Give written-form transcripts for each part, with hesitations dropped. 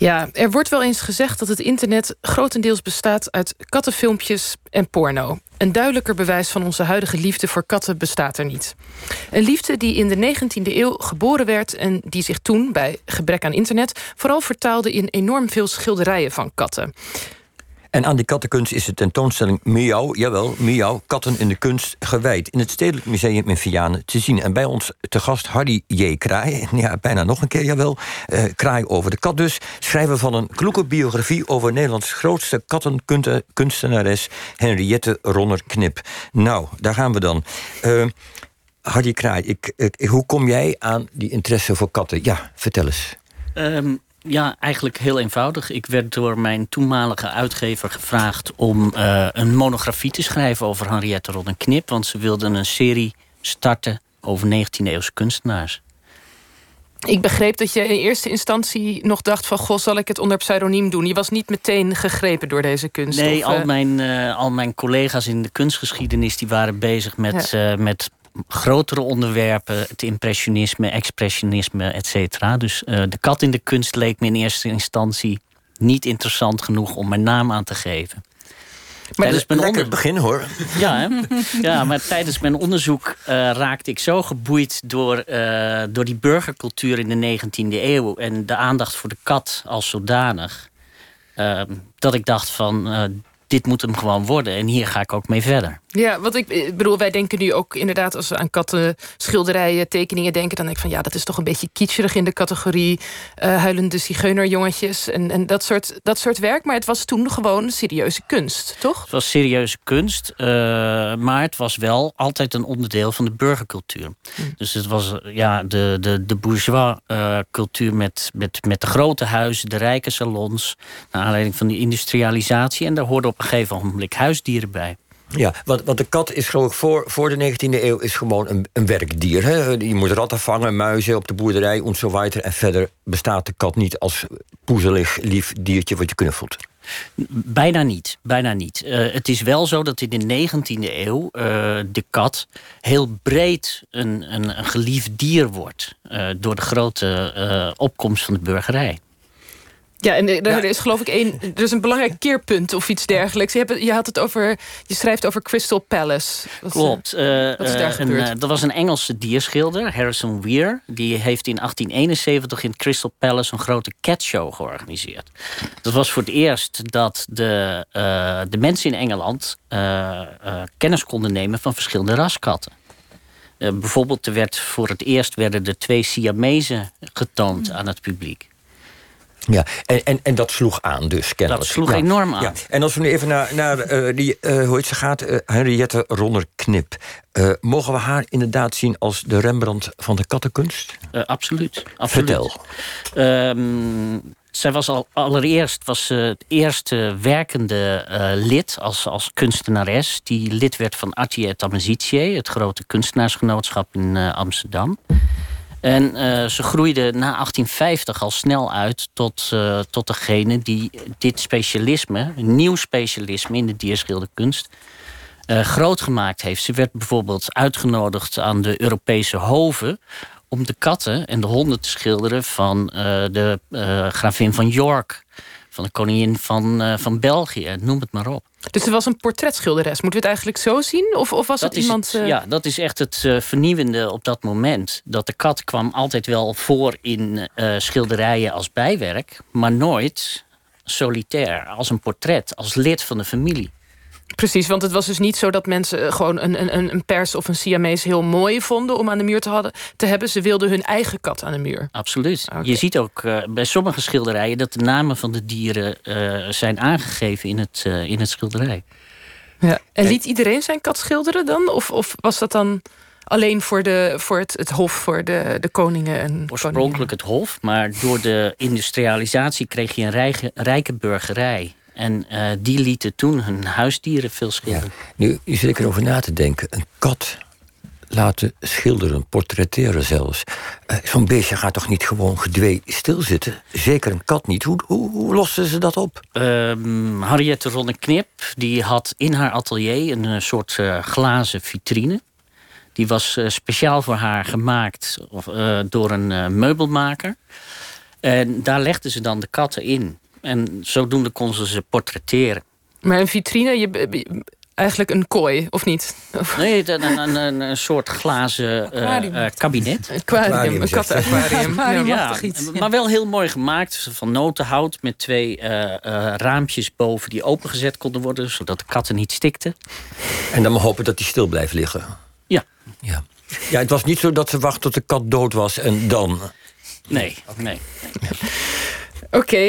Ja, er wordt wel eens gezegd dat het internet grotendeels bestaat uit kattenfilmpjes en porno. Een duidelijker bewijs van onze huidige liefde voor katten bestaat er niet. Een liefde die in de 19e eeuw geboren werd en die zich toen, bij gebrek aan internet, vooral vertaalde in enorm veel schilderijen van katten. En aan die kattenkunst is de tentoonstelling Miauw, jawel, Miauw, katten in de kunst, gewijd. In het Stedelijk Museum in Vianen te zien. En bij ons te gast Harry J. Kraai. Ja, bijna nog een keer, jawel. Kraai over de kat dus. Schrijver van een kloeke biografie over Nederlands grootste kattenkunstenares Henriette Ronner-Knip. Nou, daar gaan we dan. Harry Kraai, hoe kom jij aan die interesse voor katten? Ja, vertel eens. Ja, eigenlijk heel eenvoudig. Ik werd door mijn toenmalige uitgever gevraagd om een monografie te schrijven over Henriette Ronner-Knip. Want ze wilden een serie starten over 19e-eeuwse kunstenaars. Ik begreep dat je in eerste instantie nog dacht van, goh, zal ik het onder pseudoniem doen? Je was niet meteen gegrepen door deze kunst? Nee, al mijn collega's in de kunstgeschiedenis die waren bezig met grotere onderwerpen, het impressionisme, expressionisme, et cetera. Dus de kat in de kunst leek me in eerste instantie niet interessant genoeg om mijn naam aan te geven. Maar dat is een lekker begin, hoor. Ja, hè? Ja, maar tijdens mijn onderzoek raakte ik zo geboeid door die burgercultuur in de 19e eeuw en de aandacht voor de kat als zodanig, dat ik dacht van, dit moet hem gewoon worden en hier ga ik ook mee verder. Ja, want ik bedoel, wij denken nu ook inderdaad, als we aan katten, schilderijen, tekeningen denken, dan denk ik van, ja, dat is toch een beetje kitscherig in de categorie huilende zigeunerjongetjes en dat soort werk. Maar het was toen gewoon serieuze kunst, toch? Het was serieuze kunst, maar het was wel altijd een onderdeel van de burgercultuur. Dus het was de bourgeois cultuur met de grote huizen, de rijke salons, naar aanleiding van die industrialisatie. En daar hoorde op een gegeven moment huisdieren bij. Ja, want de kat is geloof ik voor de 19e eeuw is gewoon een werkdier. Hè? Je moet ratten vangen, muizen op de boerderij en zo weiter. En verder bestaat de kat niet als poezelig, lief diertje wat je knuffelt. Bijna niet. Het is wel zo dat in de 19e eeuw de kat heel breed een geliefd dier wordt. Door de grote opkomst van de burgerij. Ja, en er is geloof ik er is een belangrijk keerpunt of iets dergelijks. Je schrijft over Crystal Palace. Klopt. Wat is daar gebeurd? Dat was een Engelse dierschilder, Harrison Weir. Die heeft in 1871 in Crystal Palace een grote catshow georganiseerd. Dat was voor het eerst dat de mensen in Engeland kennis konden nemen van verschillende raskatten. Bijvoorbeeld voor het eerst werden er 2 Siamezen getoond aan het publiek. Ja, en dat sloeg aan dus, kennelijk. Dat sloeg enorm aan. Ja. En als we nu even naar die, hoe heet ze gaat, Henriette Ronner-Knip. Mogen we haar inderdaad zien als de Rembrandt van de kattenkunst? Absoluut. Vertel. Zij was allereerst het eerste werkende lid als kunstenares, die lid werd van Atelier et Amicitia, het grote kunstenaarsgenootschap in Amsterdam. En ze groeide na 1850 al snel uit tot degene die dit specialisme, een nieuw specialisme in de dierschilderkunst, groot gemaakt heeft. Ze werd bijvoorbeeld uitgenodigd aan de Europese hoven om de katten en de honden te schilderen van de gravin van York, van de koningin van België, noem het maar op. Dus er was een portretschilderes. Moeten we het eigenlijk zo zien? Of was het iemand... Ja, dat is echt het vernieuwende op dat moment. Dat de kat kwam altijd wel voor in schilderijen als bijwerk, maar nooit solitair, als een portret, als lid van de familie. Precies, want het was dus niet zo dat mensen gewoon een pers of een Siamees heel mooi vonden om aan de muur te hebben. Ze wilden hun eigen kat aan de muur. Absoluut. Okay. Je ziet ook bij sommige schilderijen dat de namen van de dieren zijn aangegeven in het schilderij. Ja. En liet iedereen zijn kat schilderen dan? Of was dat dan alleen voor het hof, voor de koningen en oorspronkelijk het hof, maar door de industrialisatie kreeg je een rijke burgerij. En die lieten toen hun huisdieren veel schilderen. Ja, nu zit ik erover na te denken. Een kat laten schilderen, portretteren zelfs. Zo'n beestje gaat toch niet gewoon gedwee stilzitten? Zeker een kat niet. Hoe lossen ze dat op? Henriette Ronner-Knip die had in haar atelier een soort glazen vitrine. Die was speciaal voor haar gemaakt door een meubelmaker. En daar legden ze dan de katten in. En zodoende konden ze portretteren. Maar een vitrine, eigenlijk een kooi, of niet? Nee, een soort glazen kabinet. Aquarium, een kattenaquarium. Ja, maar wel heel mooi gemaakt. Van notenhout met 2 raampjes boven die opengezet konden worden, zodat de katten niet stikten. En dan maar hopen dat die stil blijft liggen. Ja. Ja, het was niet zo dat ze wachten tot de kat dood was en dan... Nee. Oké,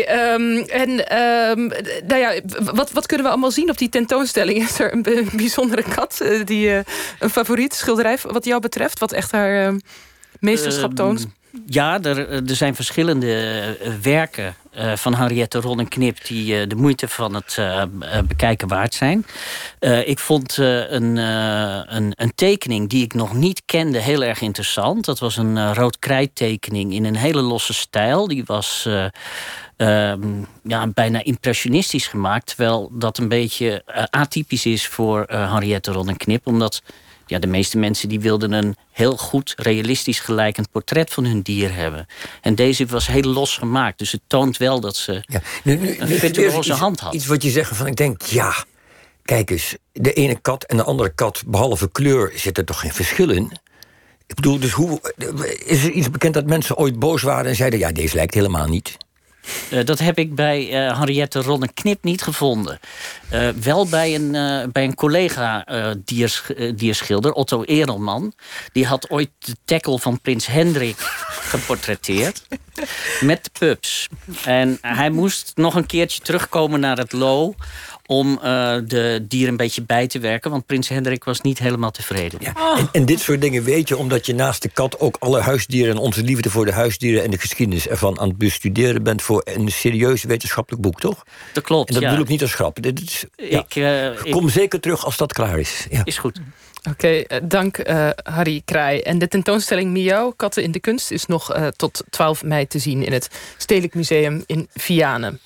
wat kunnen we allemaal zien op die tentoonstelling? Is er een bijzondere kat, een favoriet schilderij wat jou betreft? Wat echt haar meesterschap toont? Ja, er zijn verschillende werken van Henriette Ronning-Knip... die de moeite van het bekijken waard zijn. Ik vond een tekening die ik nog niet kende heel erg interessant. Dat was een rood-krijttekening in een hele losse stijl. Die was bijna impressionistisch gemaakt... terwijl dat een beetje atypisch is voor Henriette Ronning-Knip... omdat... Ja, de meeste mensen die wilden een heel goed, realistisch gelijkend portret van hun dier hebben. En deze was heel los gemaakt. Dus het toont wel dat ze een virtuoze hand had. Iets wat je zegt van, ik denk, kijk eens, de ene kat en de andere kat, behalve kleur, zit er toch geen verschil in? Ik bedoel, dus is er iets bekend dat mensen ooit boos waren en zeiden, deze lijkt helemaal niet? Dat heb ik bij Henriette Ronning-Knip niet gevonden. Wel bij een collega dierschilder, Otto Erelman. Die had ooit de tackle van prins Hendrik geportretteerd. Met de pups. En hij moest nog een keertje terugkomen naar het Loo... om de dieren een beetje bij te werken. Want prins Hendrik was niet helemaal tevreden. Ja. En dit soort dingen weet je omdat je naast de kat... ook alle huisdieren en onze liefde voor de huisdieren... en de geschiedenis ervan aan het bestuderen bent... voor een serieus wetenschappelijk boek, toch? Dat klopt, en dat bedoel ik niet als grap. Kom zeker terug als dat klaar is. Ja. Is goed. Oké, dank Harry Kraai. En de tentoonstelling Miauw, Katten in de Kunst... is nog tot 12 mei te zien in het Stedelijk Museum in Vianen.